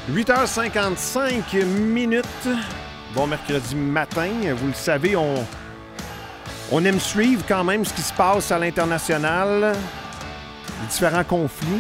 8h55 minutes. Bon mercredi matin. Vous le savez, on aime suivre quand même ce qui se passe à l'international, les différents conflits.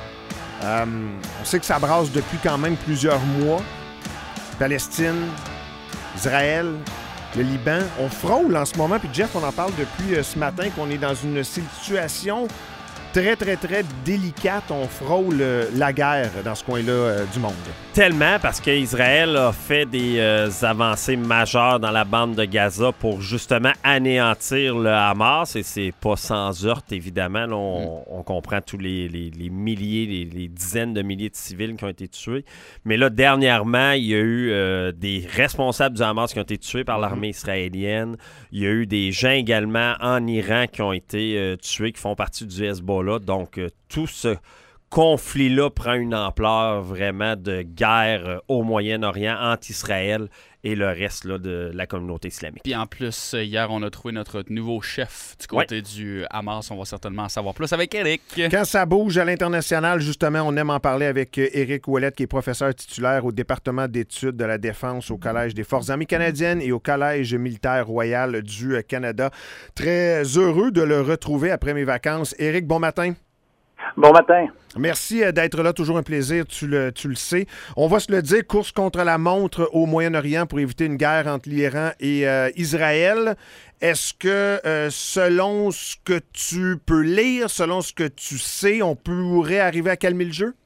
On sait que ça brasse depuis quand même plusieurs mois. Palestine, Israël, le Liban. On frôle en ce moment, puis Jeff, on en parle depuis ce matin, qu'on est dans une situation très, très, très délicate. On frôle la guerre dans ce coin-là du monde. Tellement, parce qu'Israël a fait des avancées majeures dans la bande de Gaza pour justement anéantir le Hamas. Et c'est pas sans heurte, évidemment. Là, on comprend tous les milliers, les dizaines de milliers de civils qui ont été tués. Mais là, dernièrement, il y a eu des responsables du Hamas qui ont été tués par l'armée israélienne. Il y a eu des gens également en Iran qui ont été tués, qui font partie du Hezbollah. Donc, tout ce conflit-là prend une ampleur vraiment de guerre au Moyen-Orient entre Israël et le reste là, de la communauté islamique. Puis en plus, hier, on a trouvé notre nouveau chef du côté du Hamas. On va certainement en savoir plus avec Éric. Quand ça bouge à l'international, justement, on aime en parler avec Éric Ouellette, qui est professeur titulaire au département d'études de la défense au Collège des Forces armées canadiennes et au Collège militaire royal du Canada. Très heureux de le retrouver après mes vacances. Éric, bon matin. Bon matin. Merci d'être là, toujours un plaisir, tu le sais. On va se le dire, course contre la montre au Moyen-Orient pour éviter une guerre entre l'Iran et Israël. Est-ce que, selon ce que tu peux lire, selon ce que tu sais, on pourrait arriver à calmer le jeu?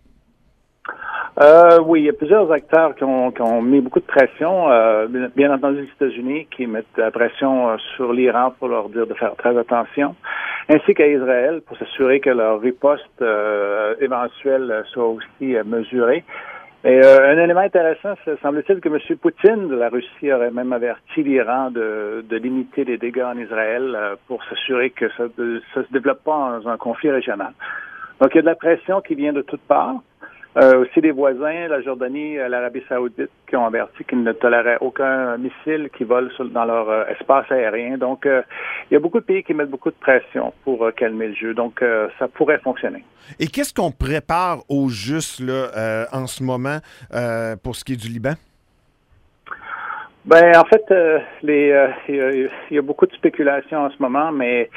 Oui, il y a plusieurs acteurs qui ont mis beaucoup de pression. Bien entendu, les États-Unis qui mettent la pression sur l'Iran pour leur dire de faire très attention, ainsi qu'à Israël pour s'assurer que leur riposte éventuelle soit aussi mesurée. Et un élément intéressant, semble-t-il que M. Poutine de la Russie aurait même averti l'Iran de limiter les dégâts en Israël pour s'assurer que ça se développe pas dans un conflit régional. Donc, il y a de la pression qui vient de toutes parts. Aussi des voisins, la Jordanie, l'Arabie saoudite, qui ont averti qu'ils ne toléraient aucun missile qui vole dans leur espace aérien. Donc, il y a beaucoup de pays qui mettent beaucoup de pression pour calmer le jeu. Donc, ça pourrait fonctionner. Et qu'est-ce qu'on prépare au juste là, en ce moment pour ce qui est du Liban? Ben, en fait, il y a beaucoup de spéculations en ce moment, mais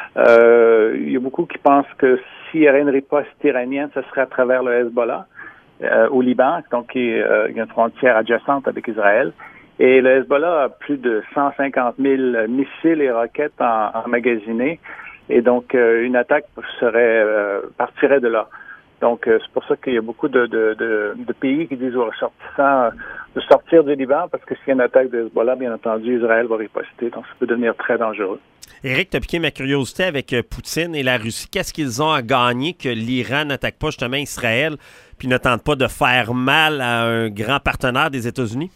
il y a beaucoup qui pensent que s'il y aurait une riposte iranienne, ce serait à travers le Hezbollah au Liban, donc il y a une frontière adjacente avec Israël. Et le Hezbollah a plus de 150 000 missiles et roquettes emmagasinés, et donc une attaque partirait de là. Donc, c'est pour ça qu'il y a beaucoup de pays qui disent aux ressortissants de sortir du Liban, parce que s'il y a une attaque de Hezbollah, bien entendu, Israël va riposter. Donc, ça peut devenir très dangereux. Éric, tu as piqué ma curiosité avec Poutine et la Russie. Qu'est-ce qu'ils ont à gagner que l'Iran n'attaque pas justement Israël puis ne tente pas de faire mal à un grand partenaire des États-Unis?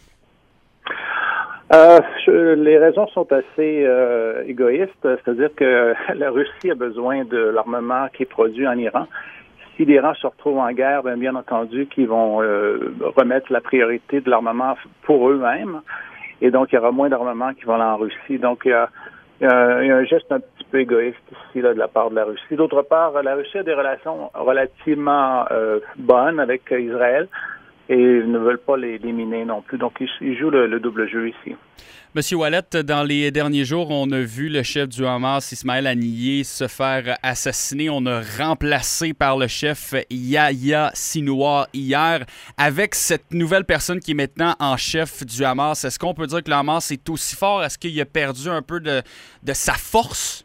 Les raisons sont assez égoïstes. C'est-à-dire que la Russie a besoin de l'armement qui est produit en Iran. Si l'Iran se retrouve en guerre, bien entendu qu'ils vont remettre la priorité de l'armement pour eux-mêmes. Et donc, il y aura moins d'armement qui vont aller en Russie. Donc, il y a un geste un petit peu égoïste ici là, de la part de la Russie. D'autre part, la Russie a des relations relativement bonnes avec Israël et ils ne veulent pas les miner non plus. Donc, ils jouent le double jeu ici. Monsieur Ouellette, dans les derniers jours, on a vu le chef du Hamas, Ismaël Haniyeh, se faire assassiner. On a remplacé par le chef Yahya Sinwar hier. Avec cette nouvelle personne qui est maintenant en chef du Hamas, est-ce qu'on peut dire que le Hamas est aussi fort? Est-ce qu'il a perdu un peu de sa force?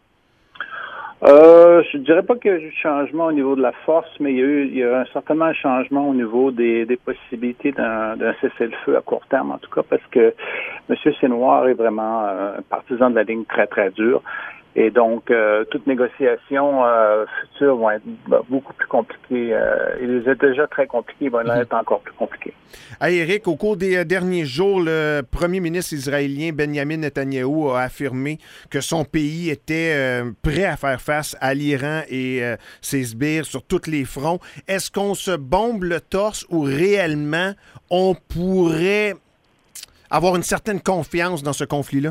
Je dirais pas qu'il y a eu changement au niveau de la force, mais il y a certainement un changement au niveau des possibilités d'un cessez-le-feu à court terme, en tout cas, parce que M. Sinwar est vraiment un partisan de la ligne très, très dure. Et donc, toute négociation future vont être beaucoup plus compliquées. Ils étaient déjà très compliqués, ils vont être encore plus compliqués. Hey Éric, au cours des derniers jours, le premier ministre israélien Benjamin Netanyahou a affirmé que son pays était prêt à faire face à l'Iran et ses sbires sur tous les fronts. Est-ce qu'on se bombe le torse ou réellement on pourrait avoir une certaine confiance dans ce conflit-là?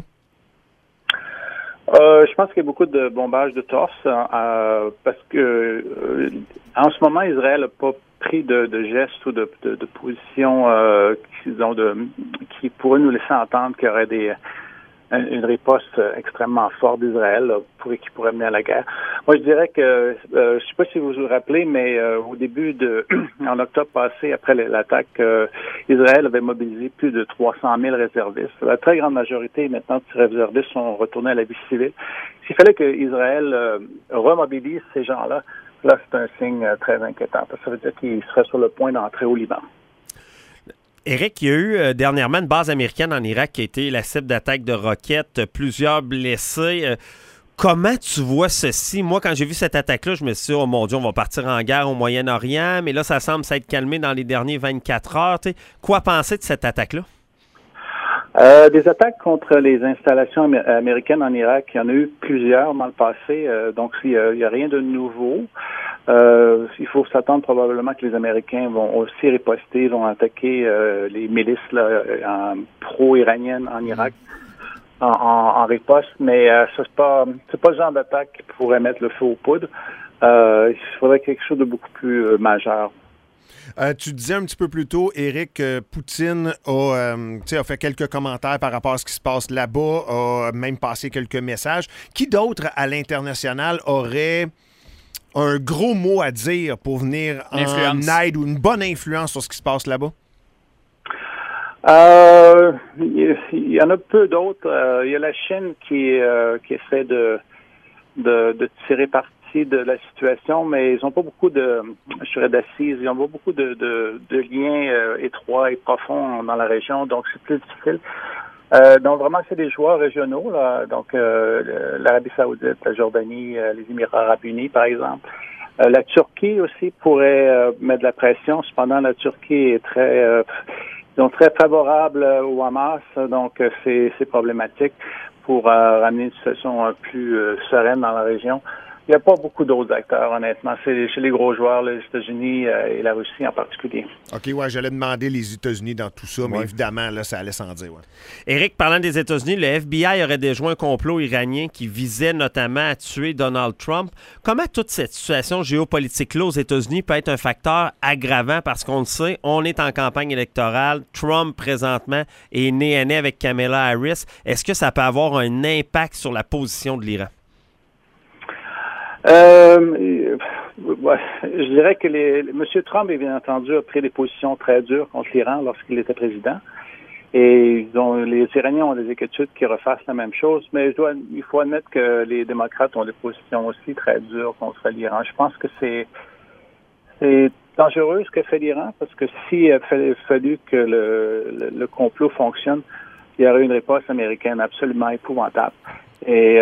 Je pense qu'il y a beaucoup de bombage de torse parce que en ce moment, Israël n'a pas pris de gestes ou de positions qui pourraient nous laisser entendre qu'il y aurait une riposte extrêmement forte d'Israël qui pourrait mener à la guerre. Moi, je dirais que, je ne sais pas si vous vous rappelez, mais au début en octobre passé, après l'attaque, Israël avait mobilisé plus de 300 000 réservistes. La très grande majorité maintenant de ces réservistes sont retournés à la vie civile. S'il fallait que Israël remobilise ces gens-là, là, c'est un signe très inquiétant. Ça veut dire qu'ils seraient sur le point d'entrer au Liban. Éric, il y a eu dernièrement une base américaine en Irak qui a été la cible d'attaques de roquettes, plusieurs blessés. Comment tu vois ceci? Moi, quand j'ai vu cette attaque-là, je me suis dit, oh mon Dieu, on va partir en guerre au Moyen-Orient, mais là, ça semble s'être calmé dans les derniers 24 heures. T'sais. Quoi penser de cette attaque-là? Des attaques contre les installations américaines en Irak, il y en a eu plusieurs dans le passé, donc il y a rien de nouveau. Il faut s'attendre probablement que les Américains vont aussi riposter, vont attaquer les milices pro-iraniennes en Irak en riposte, mais c'est pas le genre d'attaque qui pourrait mettre le feu aux poudres. Il faudrait quelque chose de beaucoup plus majeur. Tu disais un petit peu plus tôt, Éric, Poutine a fait quelques commentaires par rapport à ce qui se passe là-bas, a même passé quelques messages. Qui d'autre à l'international aurait un gros mot à dire pour venir en aide ou une bonne influence sur ce qui se passe là-bas? Il y en a peu d'autres. Il y a la Chine qui essaie de tirer parti de la situation, mais ils n'ont pas beaucoup d'assises, ils n'ont pas beaucoup de liens étroits et profonds dans la région, donc c'est plus difficile. Donc vraiment, c'est des joueurs régionaux, là, donc l'Arabie Saoudite, la Jordanie, les Émirats Arabes Unis, par exemple. La Turquie aussi pourrait mettre de la pression. Cependant, la Turquie est très favorable au Hamas, donc c'est problématique pour ramener une situation plus sereine dans la région. Il n'y a pas beaucoup d'autres acteurs, honnêtement. C'est chez les gros joueurs, les États-Unis et la Russie en particulier. OK, ouais, j'allais demander les États-Unis dans tout ça, mais évidemment, là, ça allait sans dire. Ouais. Éric, parlant des États-Unis, le FBI aurait déjoué un complot iranien qui visait notamment à tuer Donald Trump. Comment toute cette situation géopolitique-là aux États-Unis peut être un facteur aggravant? Parce qu'on le sait, on est en campagne électorale. Trump, présentement, est nez à nez avec Kamala Harris. Est-ce que ça peut avoir un impact sur la position de l'Iran? Je dirais que M. Trump, bien entendu, a pris des positions très dures contre l'Iran lorsqu'il était président. Et les Iraniens ont des inquiétudes qui refassent la même chose. Mais il faut admettre que les démocrates ont des positions aussi très dures contre l'Iran. Je pense que c'est dangereux ce que fait l'Iran, parce que s'il a fallu que le complot fonctionne, il y aurait une riposte américaine absolument épouvantable. Et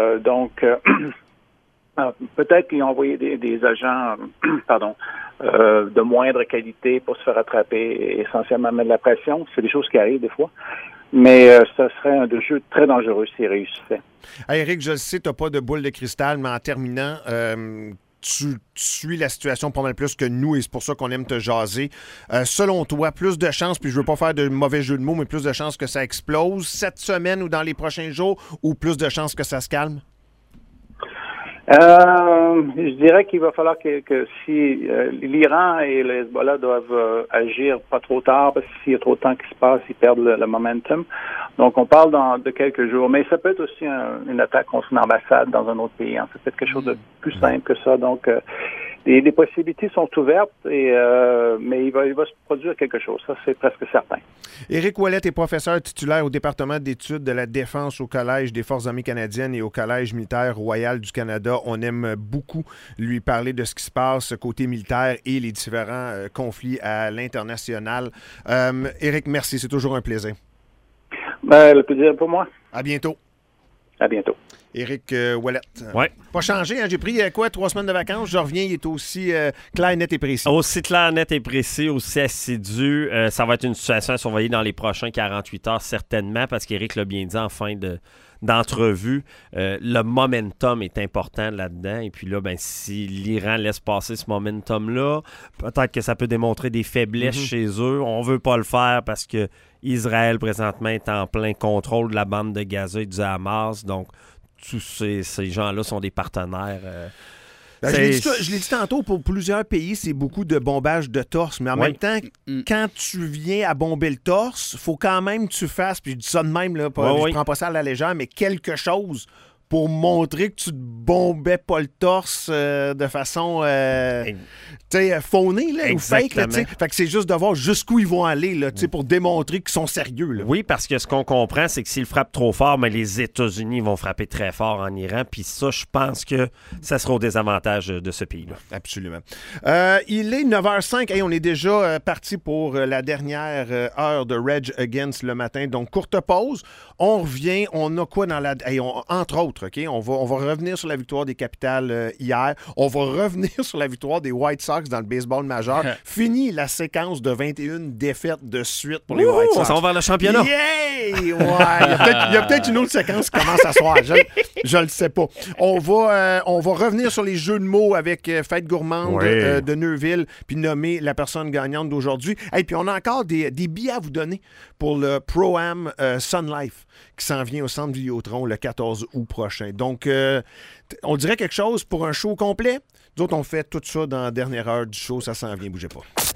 peut-être qu'ils ont envoyé des agents de moindre qualité pour se faire attraper et essentiellement mettre de la pression. C'est des choses qui arrivent des fois. Mais ce serait un jeu très dangereux s'il réussissait. Hey, Éric, je le sais, tu n'as pas de boule de cristal, mais en terminant, tu suis la situation pas mal plus que nous et c'est pour ça qu'on aime te jaser. Selon toi, plus de chances, puis je veux pas faire de mauvais jeu de mots, mais plus de chances que ça explose cette semaine ou dans les prochains jours, ou plus de chances que ça se calme? Je dirais qu'il va falloir que si l'Iran et le Hezbollah doivent agir pas trop tard, parce que s'il y a trop de temps qui se passe, ils perdent le momentum. Donc, on parle de quelques jours. Mais ça peut être aussi une attaque contre une ambassade dans un autre pays. Hein. Ça peut être quelque chose de plus simple que ça. Donc, les possibilités sont ouvertes, mais il va se produire quelque chose. Ça, c'est presque certain. Éric Ouellette est professeur titulaire au département d'études de la défense au Collège des Forces armées canadiennes et au Collège militaire royal du Canada. On aime beaucoup lui parler de ce qui se passe côté militaire et les différents conflits à l'international. Éric, merci. C'est toujours un plaisir. Le plaisir pour moi. À bientôt. À bientôt. Éric Ouellette. Ouais. Pas changé, hein? J'ai pris 3 semaines de vacances. Je reviens, il est aussi clair, net et précis. Aussi clair, net et précis, aussi assidu. Ça va être une situation à surveiller dans les prochains 48 heures, certainement, parce qu'Éric l'a bien dit en fin d'entrevue. Le momentum est important là-dedans. Et puis là, si l'Iran laisse passer ce momentum-là, peut-être que ça peut démontrer des faiblesses chez eux. On veut pas le faire parce que Israël, présentement, est en plein contrôle de la bande de Gaza et du Hamas. Donc, tous ces gens-là sont des partenaires Ben, je l'ai dit tantôt, pour plusieurs pays, c'est beaucoup de bombage de torse. Mais en même temps, quand tu viens à bomber le torse, faut quand même que tu fasses, puis je dis ça de même, là, je prends pas ça à la légère, mais quelque chose pour montrer que tu te bombais pas le torse de façon phonée là, ou fake. Là, fait que c'est juste de voir jusqu'où ils vont aller là, pour démontrer qu'ils sont sérieux. Là. Oui, parce que ce qu'on comprend, c'est que s'ils frappent trop fort, mais les États-Unis vont frapper très fort en Iran. Puis ça, je pense que ça sera au désavantage de ce pays-là. Absolument. Il est 9h05. Hey, on est déjà parti pour la dernière heure de Rage Against le matin. Donc, courte pause. On revient. On a quoi dans la... Hey, entre autres, OK? On va revenir sur la victoire des Capitals hier. On va revenir sur la victoire des White Sox dans le baseball majeur. Fini la séquence de 21 défaites de suite pour les White Sox. On s'en va vers le championnat. Yay! Ouais! Il y a peut-être une autre séquence qui commence à soir. Je le sais pas. On va revenir sur les jeux de mots avec Fête gourmande de Neuville puis nommer la personne gagnante d'aujourd'hui. Et puis on a encore des billets à vous donner pour le Pro-Am Sun Life qui s'en vient au Centre Vidéotron le 14 août prochain. Donc, on dirait quelque chose pour un show complet. Nous autres, on fait tout ça dans la dernière heure du show. Ça s'en vient, bougez pas.